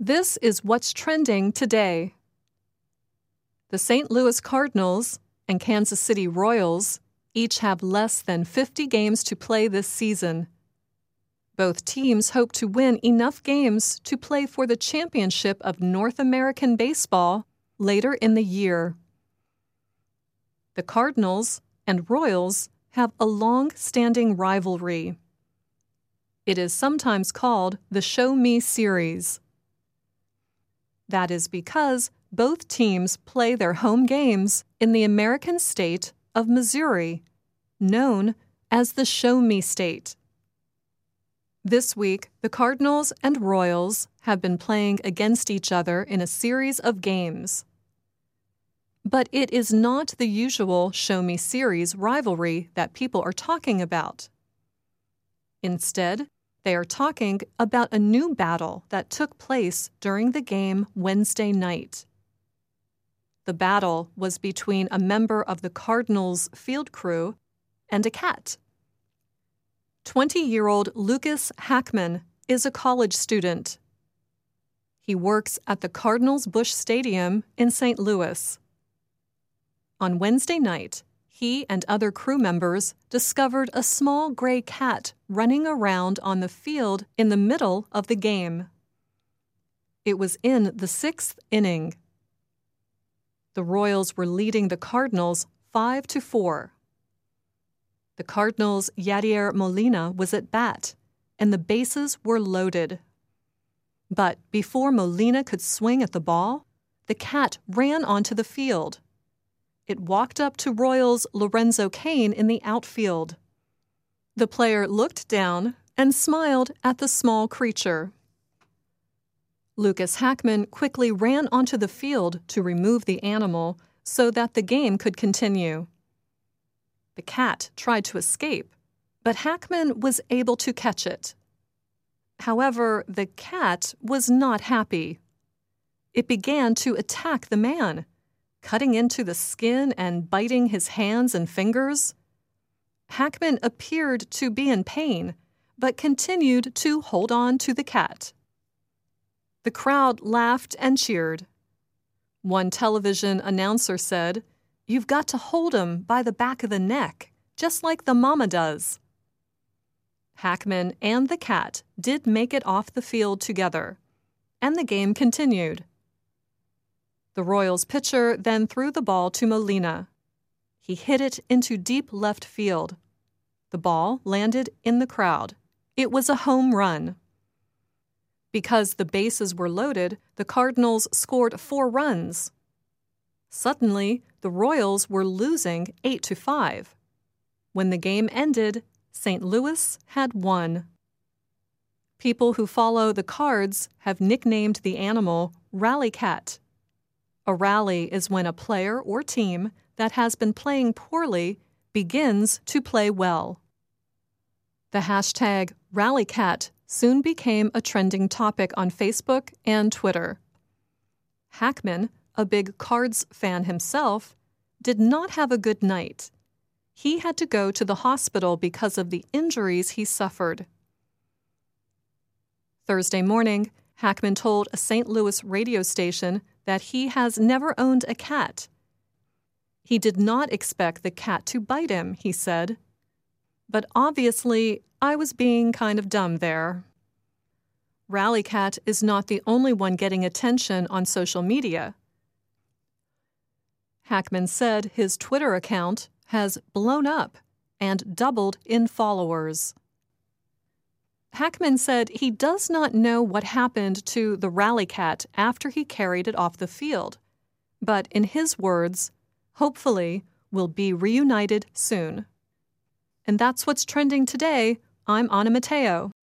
This is what's trending today. The St. Louis Cardinals and Kansas City Royals each have less than 50 games to play this season. Both teams hope to win enough games to play for the championship of North American baseball later in the year. The Cardinals and Royals have a long-standing rivalry. It is sometimes called the Show Me Series. That is because both teams play their home games in the American state of Missouri, known as the Show Me State. This week, the Cardinals and Royals have been playing against each other in a series of games. But it is not the usual Show Me Series rivalry that people are talking about. Instead, they are talking about a new battle that took place during the game Wednesday night. The battle was between a member of the Cardinals field crew and a cat. 20-year-old Lucas Hackman is a college student. He works at the Cardinals Busch Stadium in St. Louis. On Wednesday night, he and other crew members discovered a small gray cat running around on the field in the middle of the game. It was in the 6th inning. The Royals were leading the Cardinals 5-4. The Cardinals' Yadier Molina was at bat, and the bases were loaded. But before Molina could swing at the ball, the cat ran onto the field. It walked up to Royals' Lorenzo Cain in the outfield. The player looked down and smiled at the small creature. Lucas Hackman quickly ran onto the field to remove the animal so that the game could continue. The cat tried to escape, but Hackman was able to catch it. However, the cat was not happy. It began to attack the man, cutting into the skin and biting his hands and fingers. Hackman appeared to be in pain, but continued to hold on to the cat. The crowd laughed and cheered. One television announcer said, "You've got to hold him by the back of the neck, just like the mama does." Hackman and the cat did make it off the field together, and the game continued. The Royals pitcher then threw the ball to Molina. He hit it into deep left field. The ball landed in the crowd. It was a home run. Because the bases were loaded, the Cardinals scored 4 runs. Suddenly, the Royals were losing 8-5. When the game ended, St. Louis had won. People who follow the Cards have nicknamed the animal Rally Cat. A rally is when a player or team that has been playing poorly begins to play well. The hashtag RallyCat soon became a trending topic on Facebook and Twitter. Hackman, a big Cards fan himself, did not have a good night. He had to go to the hospital because of the injuries he suffered. Thursday morning, Hackman told a St. Louis radio station that he has never owned a cat. He did not expect the cat to bite him, he said. But obviously, I was being kind of dumb there. RallyCat is not the only one getting attention on social media. Hackman said his Twitter account has blown up and doubled in followers. Hackman said he does not know what happened to the Rally Cat after he carried it off the field, but in his words, hopefully we'll be reunited soon. And that's what's trending today. I'm Anna Matteo.